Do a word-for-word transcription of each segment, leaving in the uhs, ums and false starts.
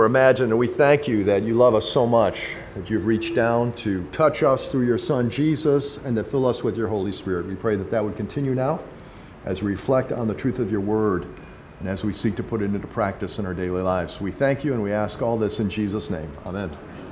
or imagine, and we thank you that you love us so much, that you've reached down to touch us through your Son Jesus and to fill us with your Holy Spirit. We pray that that would continue now as we reflect on the truth of your word and as we seek to put it into practice in our daily lives. We thank you and we ask all this in Jesus' name. Amen.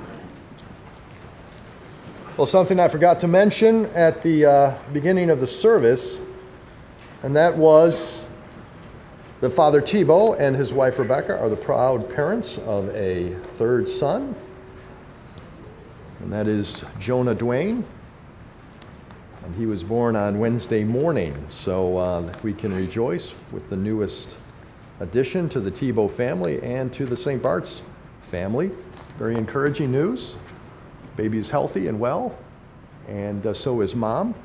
Well, something I forgot to mention at the uh, beginning of the service, and that was that Father Thibault and his wife Rebecca are the proud parents of a third son, and that is Jonah Duane. And he was born on Wednesday morning, so uh, we can rejoice with the newest addition to the Thibault family and to the Saint Bart's family. Very encouraging news. Baby is healthy and well, and uh, so is mom.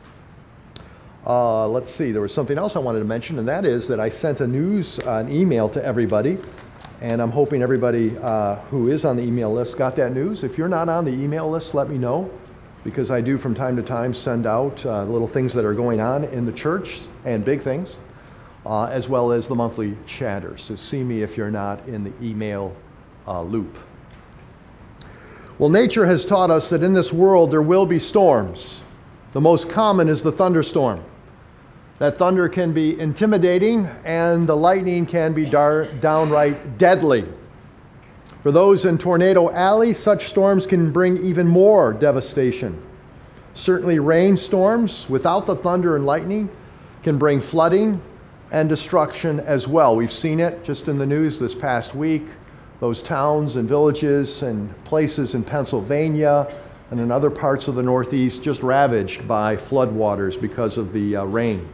Uh, let's see, there was something else I wanted to mention, and that is that I sent a news, uh, an email to everybody, and I'm hoping everybody uh, who is on the email list got that news. If you're not on the email list, let me know, because I do from time to time send out uh, little things that are going on in the church, and big things, uh, as well as the monthly chatter. So see me if you're not in the email uh, loop. Well, nature has taught us that in this world there will be storms. The most common is the thunderstorm. That thunder can be intimidating, and the lightning can be dar- downright deadly. For those in Tornado Alley, such storms can bring even more devastation. Certainly rainstorms without the thunder and lightning can bring flooding and destruction as well. We've seen it just in the news this past week. Those towns and villages and places in Pennsylvania and in other parts of the Northeast just ravaged by floodwaters because of the uh, rain.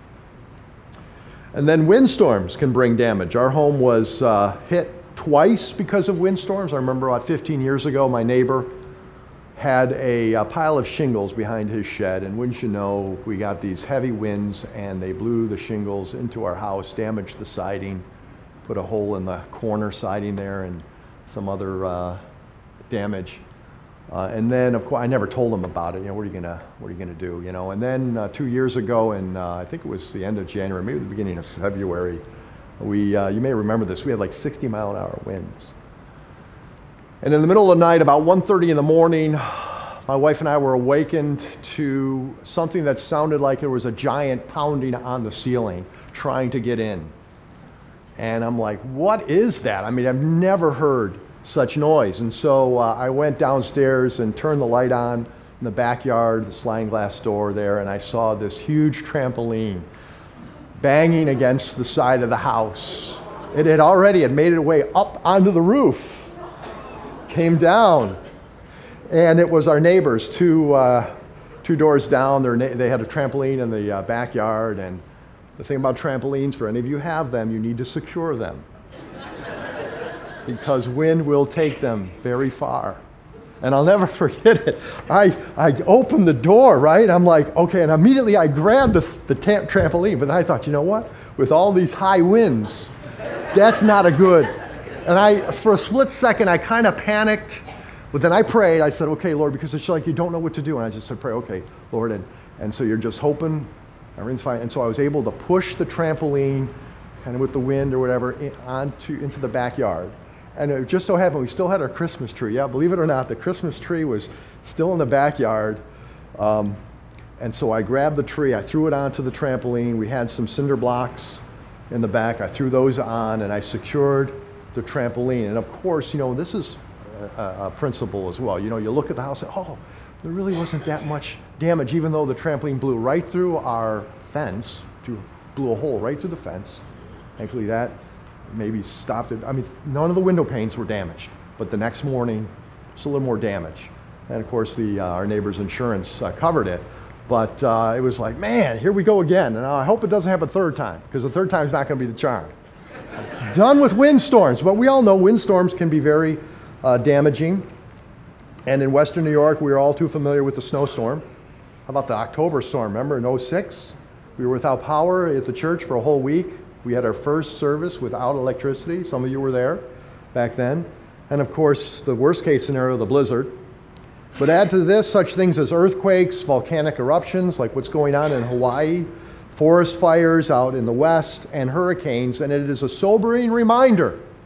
And then windstorms can bring damage. Our home was uh, hit twice because of windstorms. I remember about fifteen years ago, my neighbor had a, a pile of shingles behind his shed, and wouldn't you know, we got these heavy winds and they blew the shingles into our house, damaged the siding, put a hole in the corner siding there, and some other uh, damage. Uh, and then, of course, I never told them about it. You know, what are you gonna, what are you gonna do? You know. And then uh, two years ago, and uh, I think it was the end of January, maybe the beginning of February, we, uh, you may remember this. We had like sixty mile an hour winds. And in the middle of the night, about one thirty in the morning, my wife and I were awakened to something that sounded like there was a giant pounding on the ceiling, trying to get in. And I'm like, what is that? I mean, I've never heard such noise. And so uh, I went downstairs and turned the light on in the backyard, the sliding glass door there, and I saw this huge trampoline banging against the side of the house. It had already had made its way up onto the roof, came down, and it was our neighbors, two, uh, two doors down. Their na- they had a trampoline in the uh, backyard, and the thing about trampolines, for any of you who have them, you need to secure them because wind will take them very far. And I'll never forget it. I, I opened the door, right? I'm like, okay, and immediately I grabbed the, the ta- trampoline, but then I thought, you know what? With all these high winds, that's not a good. And I, for a split second, I kind of panicked, but then I prayed. I said, okay, Lord, because it's like you don't know what to do. And I just said, pray, okay, Lord. And, and so you're just hoping everything's fine. And so I was able to push the trampoline kind of with the wind or whatever in, onto, into the backyard. And it just so happened we still had our Christmas tree. Yeah, believe it or not, the Christmas tree was still in the backyard. Um, and so I grabbed the tree, I threw it onto the trampoline. We had some cinder blocks in the back. I threw those on and I secured the trampoline. And of course, you know, this is a, a principle as well. You know, you look at the house and, oh, there really wasn't that much damage, even though the trampoline blew right through our fence, blew a hole right through the fence. Thankfully that maybe stopped it. I mean, none of the window panes were damaged, but the next morning, just a little more damage. And of course, the uh, our neighbor's insurance uh, covered it, but uh, it was like, man, here we go again. And I hope it doesn't happen a third time, because the third time is not going to be the charm. Done with windstorms, but we all know windstorms can be very uh, damaging. And in Western New York, we are all too familiar with the snowstorm. How about the October storm? Remember in oh six? We were without power at the church for a whole week. We had our first service without electricity. Some of you were there back then. And of course, the worst case scenario, the blizzard. But add to this such things as earthquakes, volcanic eruptions, like what's going on in Hawaii, forest fires out in the west, and hurricanes. And it is a sobering reminder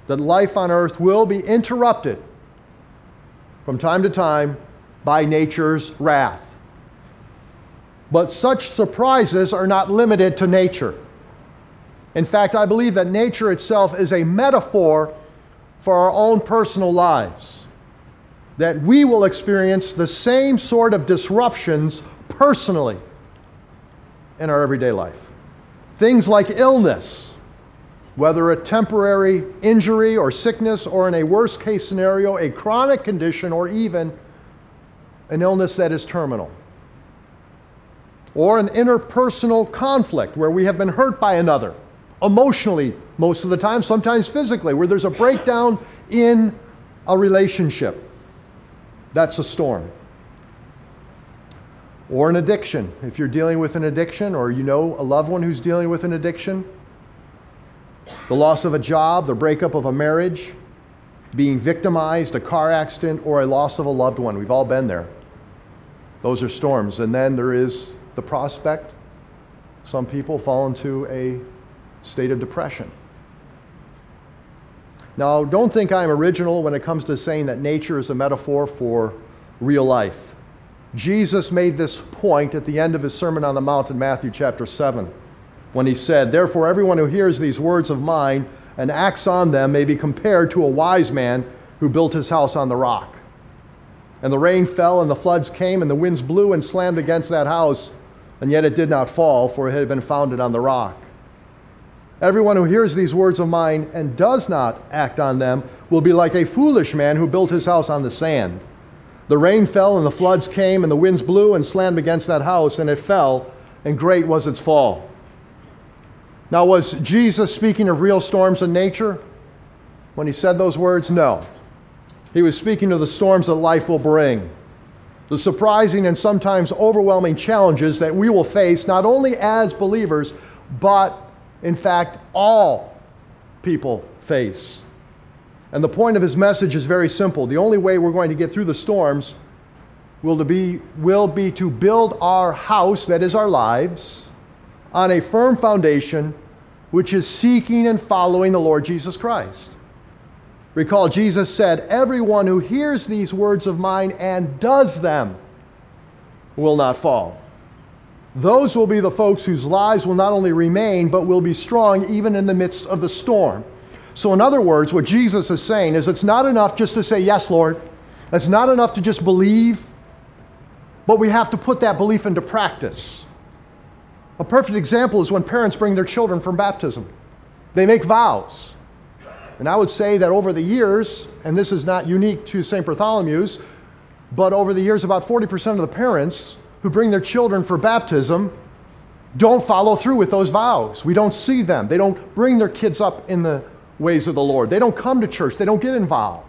that life on earth will be interrupted from time to time by nature's wrath. But such surprises are not limited to nature. In fact, I believe that nature itself is a metaphor for our own personal lives, that we will experience the same sort of disruptions personally in our everyday life. Things like illness, whether a temporary injury or sickness, or in a worst case scenario, a chronic condition, or even an illness that is terminal. Or an interpersonal conflict where we have been hurt by another, emotionally most of the time, sometimes physically, where there's a breakdown in a relationship. That's a storm. Or an addiction. If you're dealing with an addiction, or you know a loved one who's dealing with an addiction, the loss of a job, the breakup of a marriage, being victimized, a car accident, or a loss of a loved one. We've all been there. Those are storms. And then there is the prospect. Some people fall into a state of depression. Now, don't think I'm original when it comes to saying that nature is a metaphor for real life. Jesus made this point at the end of his Sermon on the Mount in Matthew chapter seven, when he said, "Therefore everyone who hears these words of mine and acts on them may be compared to a wise man who built his house on the rock. And the rain fell, and the floods came, and the winds blew and slammed against that house, and yet it did not fall, for it had been founded on the rock. Everyone who hears these words of mine and does not act on them will be like a foolish man who built his house on the sand. The rain fell, and the floods came, and the winds blew and slammed against that house, and it fell, and great was its fall." Now, was Jesus speaking of real storms in nature when he said those words? No. He was speaking of the storms that life will bring, the surprising and sometimes overwhelming challenges that we will face not only as believers, but in fact, all people face. And the point of his message is very simple. The only way we're going to get through the storms will, to be, will be to build our house, that is our lives, on a firm foundation, which is seeking and following the Lord Jesus Christ. Recall, Jesus said, "Everyone who hears these words of mine and does them will not fall." Those will be the folks whose lives will not only remain, but will be strong even in the midst of the storm. So in other words, what Jesus is saying is it's not enough just to say, "Yes, Lord." It's not enough to just believe, but we have to put that belief into practice. A perfect example is when parents bring their children from baptism. They make vows. And I would say that over the years, and this is not unique to Saint Bartholomew's, but over the years about forty percent of the parents who bring their children for baptism don't follow through with those vows. We don't see them. They don't bring their kids up in the ways of the Lord. They don't come to church. They don't get involved.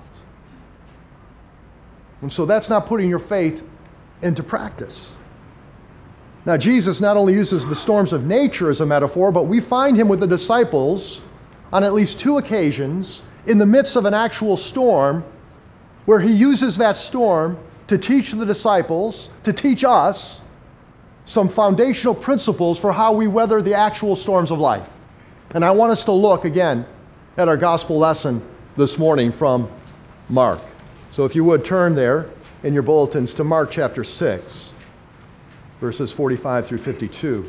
And so that's not putting your faith into practice. Now, Jesus not only uses the storms of nature as a metaphor, but we find him with the disciples on at least two occasions in the midst of an actual storm, where he uses that storm to teach the disciples, to teach us, some foundational principles for how we weather the actual storms of life. And I want us to look again at our gospel lesson this morning from Mark. So if you would turn there in your bulletins to Mark chapter six, verses forty-five through fifty-two.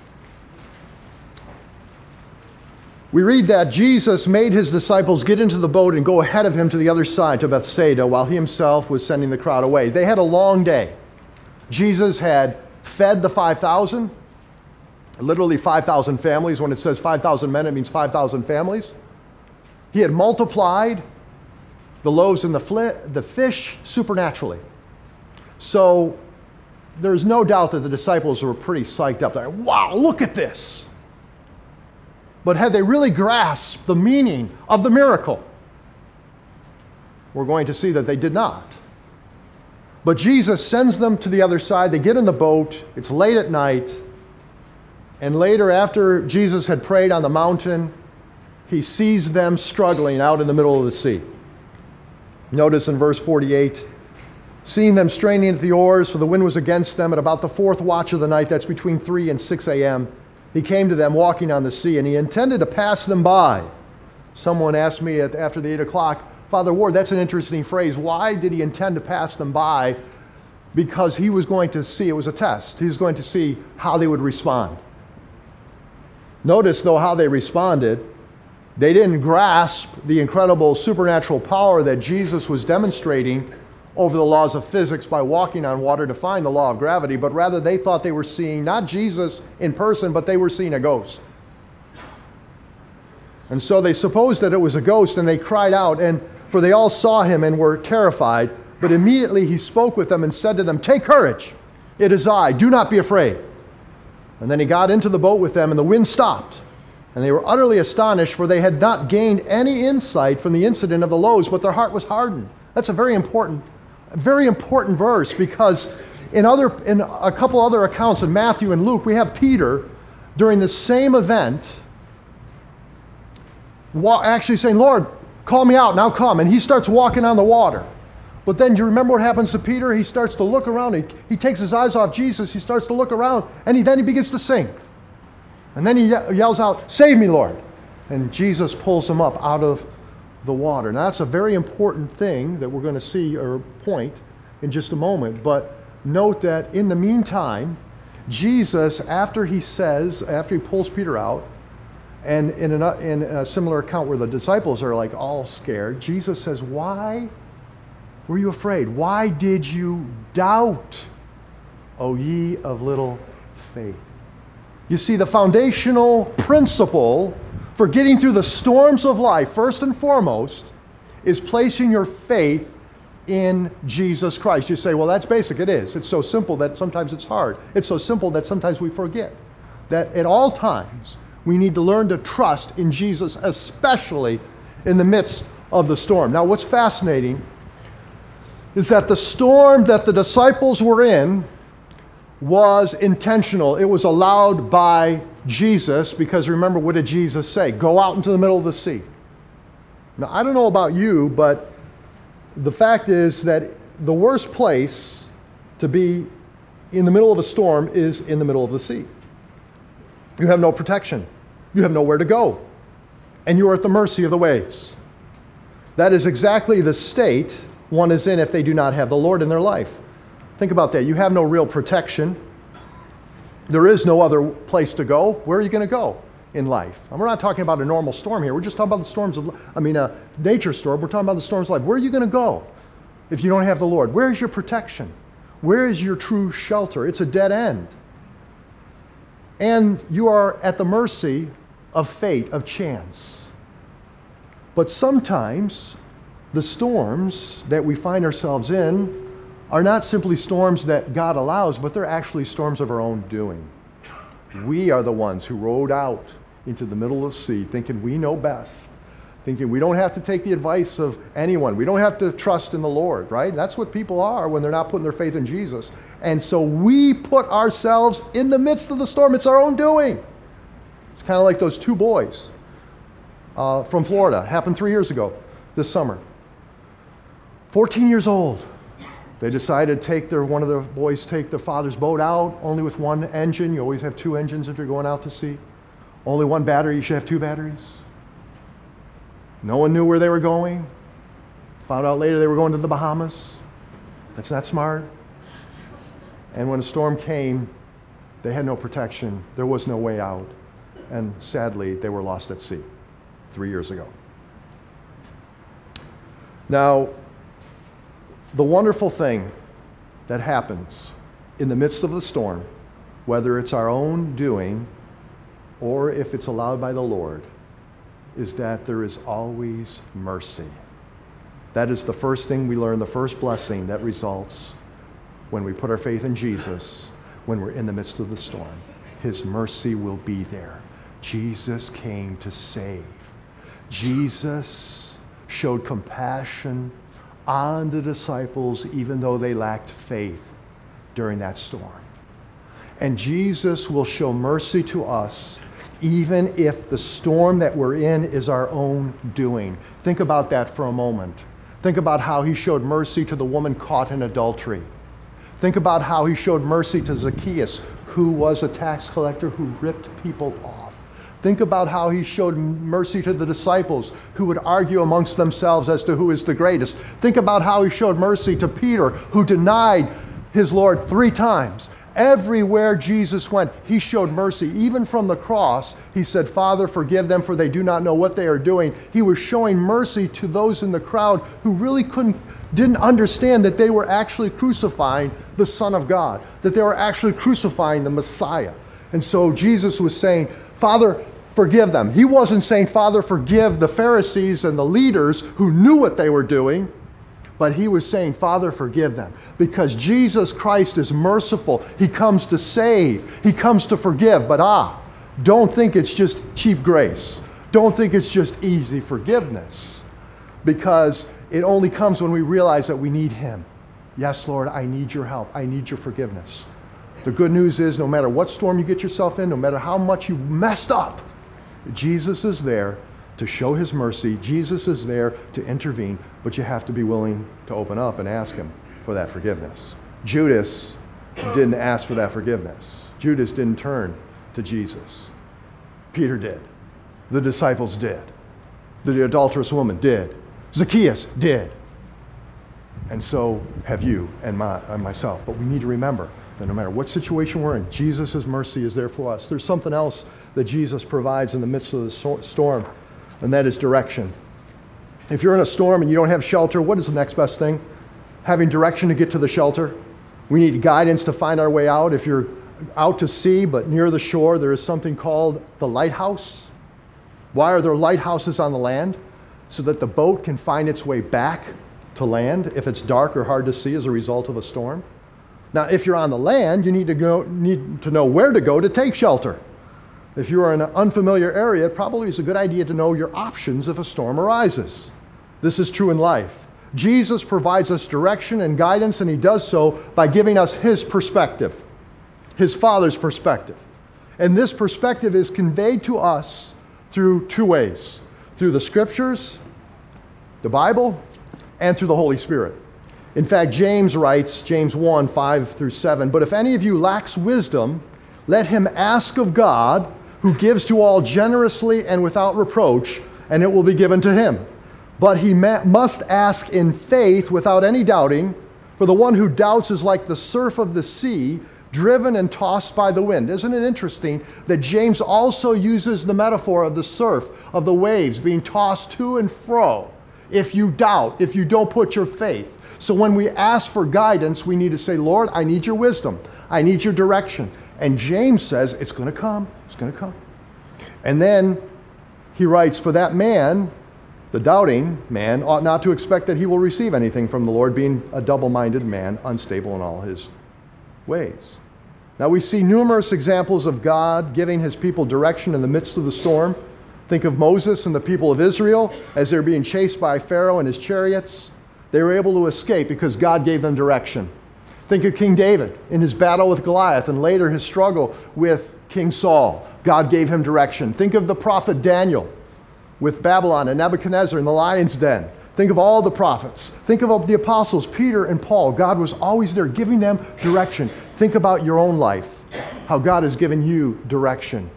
We read that Jesus made his disciples get into the boat and go ahead of him to the other side, to Bethsaida, while he himself was sending the crowd away. They had a long day. Jesus had fed the five thousand, literally five thousand families. When it says five thousand men, it means five thousand families. He had multiplied the loaves and the, fli- the fish supernaturally. So there's no doubt that the disciples were pretty psyched up. They're like, "Wow, look at this." But had they really grasped the meaning of the miracle? We're going to see that they did not. But Jesus sends them to the other side. They get in the boat. It's late at night. And later, after Jesus had prayed on the mountain, he sees them struggling out in the middle of the sea. Notice in verse forty-eight, seeing them straining at the oars, for the wind was against them, at about the fourth watch of the night, that's between three and six a.m., he came to them walking on the sea, and he intended to pass them by. Someone asked me at, after the eight o'clock, Father Ward, that's an interesting phrase. Why did he intend to pass them by? Because he was going to see, it was a test. He was going to see how they would respond. Notice, though, how they responded. They didn't grasp the incredible supernatural power that Jesus was demonstrating over the laws of physics by walking on water, defying the law of gravity, but rather they thought they were seeing not Jesus in person, but they were seeing a ghost. And so they supposed that it was a ghost, and they cried out, and for they all saw him and were terrified. But immediately he spoke with them and said to them, "Take courage, it is I, do not be afraid." And then he got into the boat with them, and the wind stopped. And they were utterly astonished, for they had not gained any insight from the incident of the loaves, but their heart was hardened. That's a very important, very important verse, because in other, in a couple other accounts in Matthew and Luke, we have Peter during the same event actually saying, "Lord, call me out, now come." And he starts walking on the water. But then do you remember what happens to Peter? He starts to look around. He, he takes his eyes off Jesus. He starts to look around, and he, then he begins to sink. And then he ye- yells out, "Save me, Lord." And Jesus pulls him up out of the water. Now that's a very important thing that we're going to see or point in just a moment. But note that in the meantime, Jesus, after he says, after he pulls Peter out, and in, an, in a similar account where the disciples are like all scared, Jesus says, "Why were you afraid? Why did you doubt, O ye of little faith?" You see, the foundational principle for getting through the storms of life, first and foremost, is placing your faith in Jesus Christ. You say, "Well, that's basic." It is. It's so simple that sometimes it's hard. It's so simple that sometimes we forget that at all times we need to learn to trust in Jesus, especially in the midst of the storm. Now, what's fascinating is that the storm that the disciples were in was intentional. It was allowed by Jesus, because remember, what did Jesus say? Go out into the middle of the sea. Now, I don't know about you, but the fact is that the worst place to be in the middle of a storm is in the middle of the sea. You have no protection. You have nowhere to go. And you are at the mercy of the waves. That is exactly the state one is in if they do not have the Lord in their life. Think about that. You have no real protection. There is no other place to go. Where are you going to go in life? And we're not talking about a normal storm here. We're just talking about the storms of, I mean, a nature storm. We're talking about the storms of life. Where are you going to go if you don't have the Lord? Where is your protection? Where is your true shelter? It's a dead end. And you are at the mercy of fate, of chance. But sometimes the storms that we find ourselves in are not simply storms that God allows, but they're actually storms of our own doing. We are the ones who rode out into the middle of the sea thinking we know best, thinking we don't have to take the advice of anyone. We don't have to trust in the Lord, right? That's what people are when they're not putting their faith in Jesus. And so we put ourselves in the midst of the storm. It's our own doing. It's kind of like those two boys uh, from Florida. Happened three years ago, this summer. fourteen years old. They decided to take their, one of the boys take their father's boat out, only with one engine. You always have two engines if you're going out to sea. Only one battery, you should have two batteries. No one knew where they were going. Found out later they were going to the Bahamas. That's not smart. And when a storm came, they had no protection. There was no way out. And sadly, they were lost at sea three years ago. Now, the wonderful thing that happens in the midst of the storm, whether it's our own doing or if it's allowed by the Lord, is that there is always mercy. That is the first thing we learn, the first blessing that results when we put our faith in Jesus, when we're in the midst of the storm. His mercy will be there. Jesus came to save. Jesus showed compassion on the disciples even though they lacked faith during that storm. And Jesus will show mercy to us even if the storm that we're in is our own doing. Think about that for a moment. Think about how he showed mercy to the woman caught in adultery. Think about how he showed mercy to Zacchaeus, who was a tax collector who ripped people off. Think about how he showed mercy to the disciples who would argue amongst themselves as to who is the greatest. Think about how he showed mercy to Peter, who denied his Lord three times. Everywhere Jesus went, he showed mercy. Even from the cross, he said, Father, forgive them, for they do not know what they are doing. He was showing mercy to those in the crowd who really couldn't, didn't understand that they were actually crucifying the Son of God, that they were actually crucifying the Messiah. And so Jesus was saying, Father, forgive them. He wasn't saying, Father, forgive the Pharisees and the leaders who knew what they were doing. But he was saying, Father, forgive them. Because Jesus Christ is merciful. He comes to save. He comes to forgive. But ah, don't think it's just cheap grace. Don't think it's just easy forgiveness. Because it only comes when we realize that we need him. Yes, Lord, I need your help. I need your forgiveness. The good news is no matter what storm you get yourself in, no matter how much you messed up, Jesus is there to show his mercy. Jesus is there to intervene, but you have to be willing to open up and ask him for that forgiveness. Judas didn't ask for that forgiveness. Judas didn't turn to Jesus. Peter did. The disciples did. The adulterous woman did. Zacchaeus did. And so have you and, my, and myself. But we need to remember that no matter what situation we're in, Jesus' mercy is there for us. There's something else that Jesus provides in the midst of the so- storm. And that is direction. If you're in a storm and you don't have shelter, what is the next best thing? Having direction to get to the shelter. We need guidance to find our way out. If you're out to sea but near the shore, there is something called the lighthouse. Why are there lighthouses on the land? So that the boat can find its way back to land if it's dark or hard to see as a result of a storm. Now, if you're on the land, you need to go, need to know where to go to take shelter. If you are in an unfamiliar area, it probably is a good idea to know your options if a storm arises. This is true in life. Jesus provides us direction and guidance, and he does so by giving us his perspective, his Father's perspective. And this perspective is conveyed to us through two ways, through the Scriptures, the Bible, and through the Holy Spirit. In fact, James writes, James one, five through seven, but if any of you lacks wisdom, let him ask of God, who gives to all generously and without reproach, and it will be given to him. But he ma- must ask in faith without any doubting, for the one who doubts is like the surf of the sea, driven and tossed by the wind. Isn't it interesting that James also uses the metaphor of the surf, of the waves being tossed to and fro, if you doubt, if you don't put your faith. So when we ask for guidance, we need to say, Lord, I need your wisdom. I need your direction. And James says, it's going to come. It's going to come. And then he writes, for that man, the doubting man, ought not to expect that he will receive anything from the Lord, being a double-minded man, unstable in all his ways. Now we see numerous examples of God giving his people direction in the midst of the storm. Think of Moses and the people of Israel as they're being chased by Pharaoh and his chariots. They were able to escape because God gave them direction. Think of King David in his battle with Goliath and later his struggle with King Saul. God gave him direction. Think of the prophet Daniel with Babylon and Nebuchadnezzar in the lion's den. Think of all the prophets. Think of the apostles, Peter and Paul. God was always there giving them direction. Think about your own life, how God has given you direction.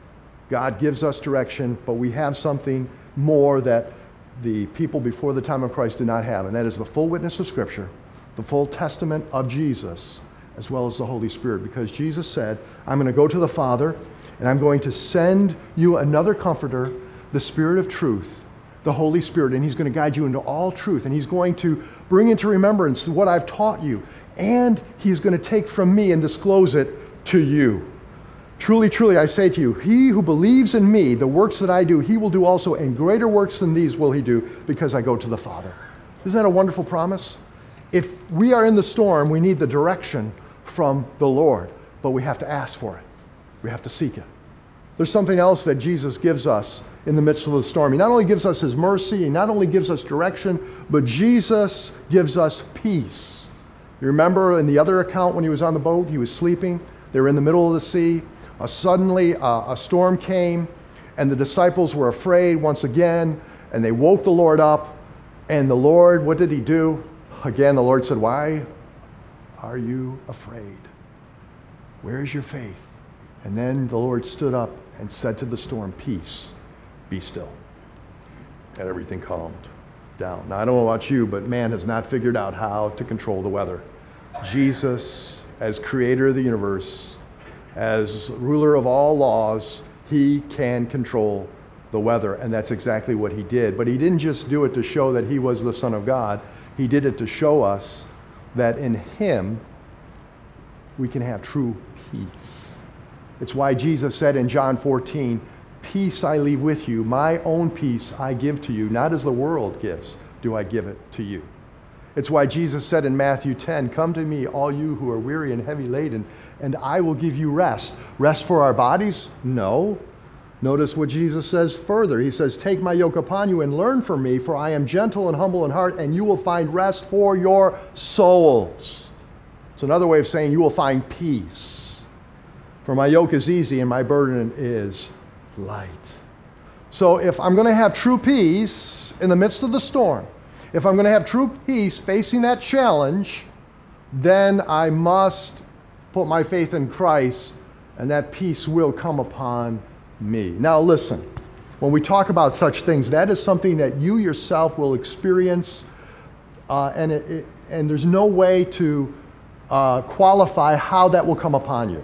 God gives us direction, but we have something more that the people before the time of Christ did not have, and that is the full witness of Scripture, the full testament of Jesus, as well as the Holy Spirit. Because Jesus said, I'm going to go to the Father, and I'm going to send you another comforter, the Spirit of truth, the Holy Spirit, and he's going to guide you into all truth, and he's going to bring into remembrance what I've taught you, and he's going to take from me and disclose it to you. Truly, truly, I say to you, he who believes in me, the works that I do, he will do also, and greater works than these will he do, because I go to the Father. Isn't that a wonderful promise? If we are in the storm, we need the direction from the Lord, but we have to ask for it. We have to seek it. There's something else that Jesus gives us in the midst of the storm. He not only gives us his mercy, he not only gives us direction, but Jesus gives us peace. You remember in the other account when he was on the boat, he was sleeping. They were in the middle of the sea. Uh, suddenly uh, a storm came, and the disciples were afraid once again, and they woke the Lord up. And the Lord, what did he do? Again, the Lord said, why are you afraid? Where is your faith? And then the Lord stood up and said to the storm, "Peace, be still." And everything calmed down. Now, I don't know about you, but man has not figured out how to control the weather. Jesus, as creator of the universe, as ruler of all laws, he can control the weather, and that's exactly what he did. But he didn't just do it to show that he was the Son of God. He did it to show us that in him we can have true peace. It's why Jesus said in John fourteen, "Peace I leave with you, my own peace I give to you, not as the world gives, do I give it to you." It's why Jesus said in Matthew ten, "Come to me, all you who are weary and heavy laden, and I will give you rest." Rest for our bodies? No. Notice what Jesus says further. He says, "Take my yoke upon you and learn from me, for I am gentle and humble in heart, and you will find rest for your souls." It's another way of saying you will find peace. "For my yoke is easy and my burden is light." So if I'm going to have true peace in the midst of the storm, if I'm going to have true peace facing that challenge, then I must put my faith in Christ, and that peace will come upon me. Now listen, when we talk about such things, that is something that you yourself will experience, uh, and, it, it, and there's no way to uh, qualify how that will come upon you.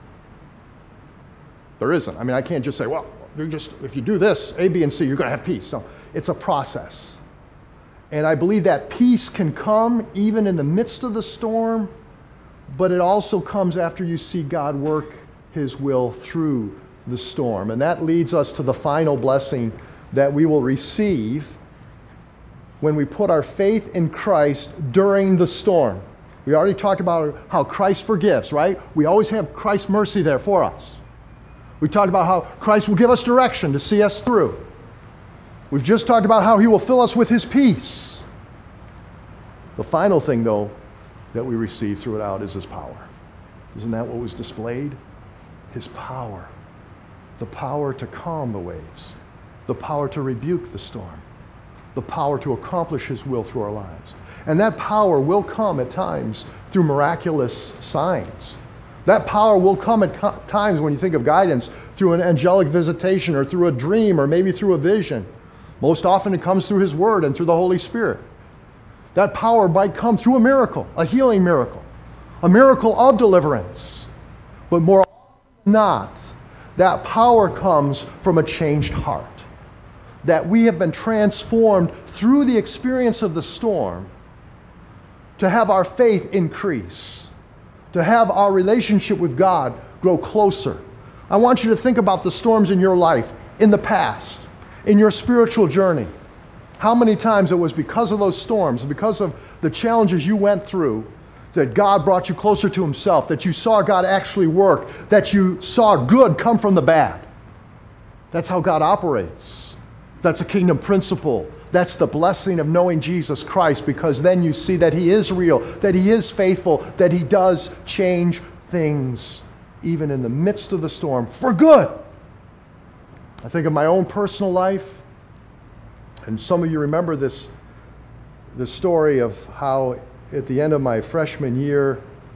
There isn't. I mean, I can't just say, well, you're just, if you do this, A, B, and C, you're going to have peace. No, it's a process. And I believe that peace can come even in the midst of the storm, but it also comes after you see God work his will through the storm. And that leads us to the final blessing that we will receive when we put our faith in Christ during the storm. We already talked about how Christ forgives, right? We always have Christ's mercy there for us. We talked about how Christ will give us direction to see us through. We've just talked about how he will fill us with his peace. The final thing, though, that we receive through it out is his power. Isn't that what was displayed? His power. The power to calm the waves. The power to rebuke the storm. The power to accomplish his will through our lives. And that power will come at times through miraculous signs. That power will come at co- times when you think of guidance through an angelic visitation or through a dream or maybe through a vision. Most often it comes through his word and through the Holy Spirit. That power might come through a miracle, a healing miracle, a miracle of deliverance. But more often than not, that power comes from a changed heart. That we have been transformed through the experience of the storm to have our faith increase, to have our relationship with God grow closer. I want you to think about the storms in your life, in the past, in your spiritual journey. How many times it was because of those storms, because of the challenges you went through, that God brought you closer to himself, that you saw God actually work, that you saw good come from the bad. That's how God operates. That's a kingdom principle. That's the blessing of knowing Jesus Christ, because then you see that he is real, that he is faithful, that he does change things even in the midst of the storm for good. I think of my own personal life, and some of you remember this, this story of how at the end of my freshman year,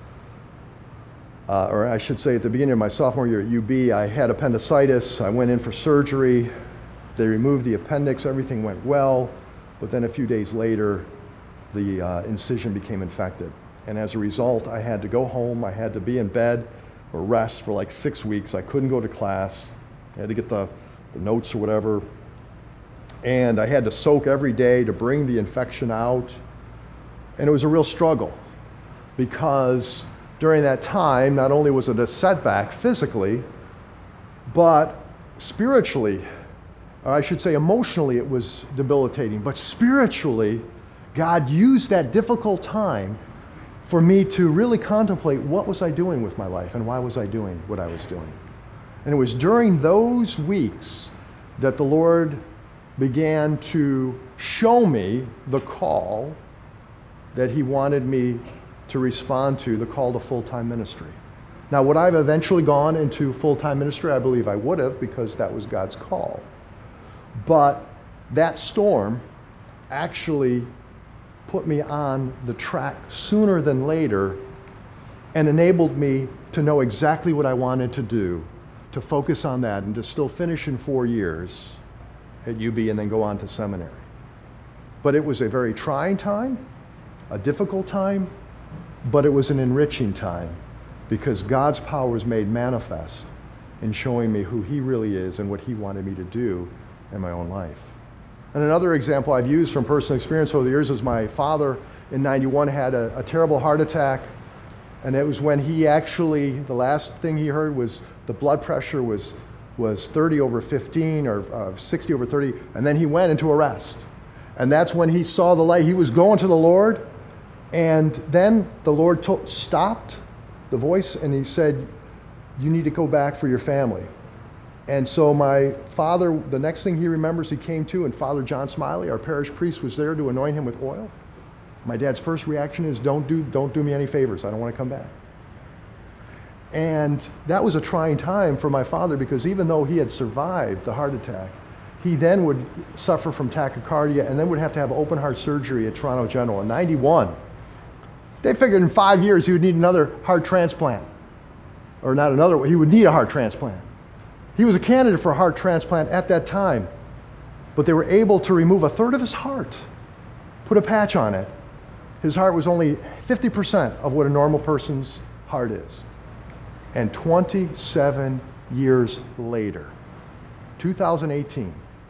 uh, or I should say at the beginning of my sophomore year at U B, I had appendicitis. I went in for surgery. They removed the appendix. Everything went well. But then a few days later, the uh, incision became infected. And as a result, I had to go home. I had to be in bed or rest for like six weeks. I couldn't go to class. I had to get the, the notes or whatever. And I had to soak every day to bring the infection out. And it was a real struggle, because during that time, not only was it a setback physically, but spiritually, or I should say emotionally, it was debilitating. But spiritually, God used that difficult time for me to really contemplate, what was I doing with my life and why was I doing what I was doing? And it was during those weeks that the Lord began to show me the call that he wanted me to respond to, the call to full-time ministry. Now, would I have eventually gone into full-time ministry? I believe I would have, because that was God's call. But that storm actually put me on the track sooner than later and enabled me to know exactly what I wanted to do, to focus on that and to still finish in four years at U B and then go on to seminary. But it was a very trying time, a difficult time, but it was an enriching time because God's power was made manifest in showing me who he really is and what he wanted me to do in my own life. And another example I've used from personal experience over the years is my father in ninety-one had a, a terrible heart attack, and it was when he actually, the last thing he heard was the blood pressure was, was thirty over fifteen or uh, sixty over thirty, and then he went into arrest. And that's when he saw the light. He was going to the Lord, and then the Lord to- stopped the voice and he said, you need to go back for your family. And so my father, the next thing he remembers, he came to, and Father John Smiley, our parish priest, was there to anoint him with oil. My dad's first reaction is, don't do, don't do me any favors. I don't want to come back. And that was a trying time for my father because even though he had survived the heart attack, he then would suffer from tachycardia and then would have to have open heart surgery at Toronto General in ninety-one. They figured in five years he would need another heart transplant. Or not another, he would need a heart transplant. He was a candidate for a heart transplant at that time, but they were able to remove a third of his heart, put a patch on it. His heart was only fifty percent of what a normal person's heart is. And twenty-seven years later, two thousand eighteen,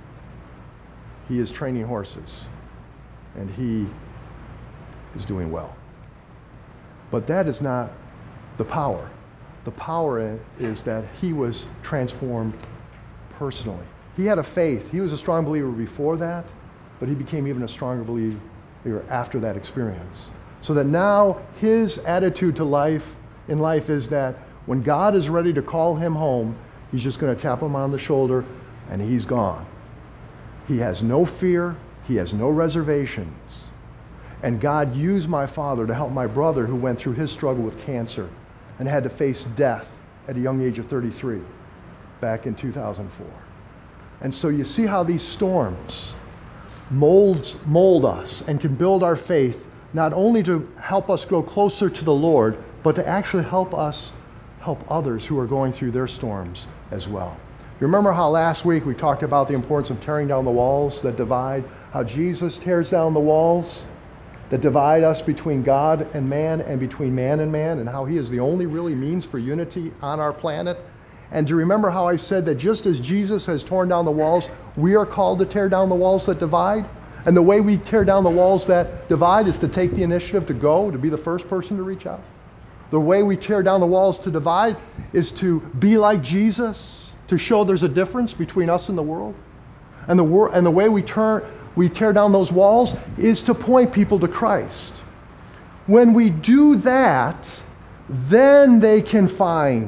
he is training horses, and he is doing well. But that is not the power. The power is that he was transformed personally. He had a faith. He was a strong believer before that, but he became even a stronger believer after that experience. So that now his attitude to life in life is that when God is ready to call him home, he's just going to tap him on the shoulder and he's gone. He has no fear. He has no reservations. And God used my father to help my brother who went through his struggle with cancer and had to face death at a young age of thirty-three back in two thousand four. And so you see how these storms molds, mold us and can build our faith, not only to help us grow closer to the Lord, but to actually help us help others who are going through their storms as well. You remember how last week we talked about the importance of tearing down the walls that divide, how Jesus tears down the walls that divide us between God and man and between man and man, and how he is the only really means for unity on our planet. And do you remember how I said that just as Jesus has torn down the walls, we are called to tear down the walls that divide? And the way we tear down the walls that divide is to take the initiative to go, to be the first person to reach out. The way we tear down the walls to divide is to be like Jesus, to show there's a difference between us and the world. And the, wor- and the way we turn we tear down those walls is to point people to Christ. When we do that, then they can find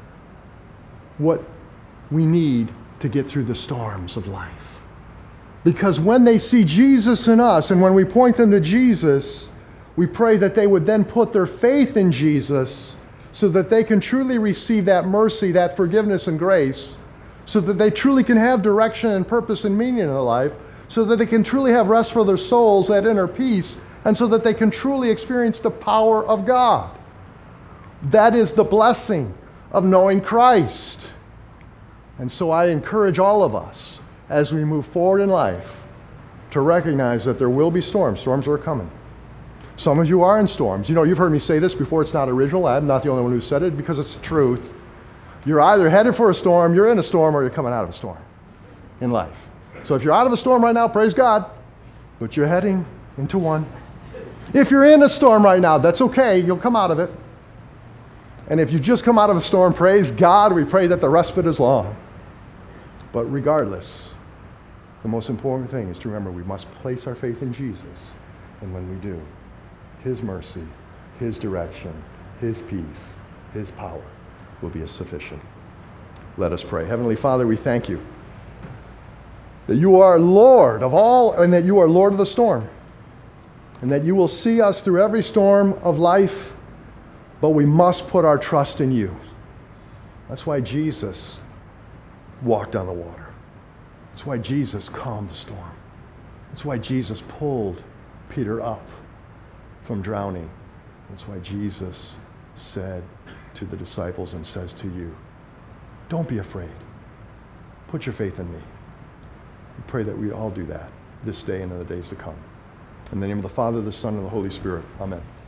what we need to get through the storms of life. Because when they see Jesus in us, and when we point them to Jesus, we pray that they would then put their faith in Jesus so that they can truly receive that mercy, that forgiveness and grace, so that they truly can have direction and purpose and meaning in their life, so that they can truly have rest for their souls, that inner peace, and so that they can truly experience the power of God. That is the blessing of knowing Christ. And so I encourage all of us, as we move forward in life, to recognize that there will be storms. Storms are coming. Some of you are in storms. You know, you've heard me say this before. It's not original. I'm not the only one who said it because it's the truth. You're either headed for a storm, you're in a storm, or you're coming out of a storm in life. So if you're out of a storm right now, praise God, but you're heading into one. If you're in a storm right now, that's okay. You'll come out of it. And if you just come out of a storm, praise God. We pray that the respite is long. But regardless, the most important thing is to remember we must place our faith in Jesus. And when we do, his mercy, his direction, his peace, his power will be sufficient. Let us pray. Heavenly Father, we thank you that you are Lord of all, and that you are Lord of the storm, and that you will see us through every storm of life, but we must put our trust in you. That's why Jesus walked on the water. That's why Jesus calmed the storm. That's why Jesus pulled Peter up from drowning. That's why Jesus said to the disciples and says to you, Don't be afraid. Put your faith in me. We pray that we all do that this day and in the days to come. In the name of the Father, the Son, and the Holy Spirit. Amen.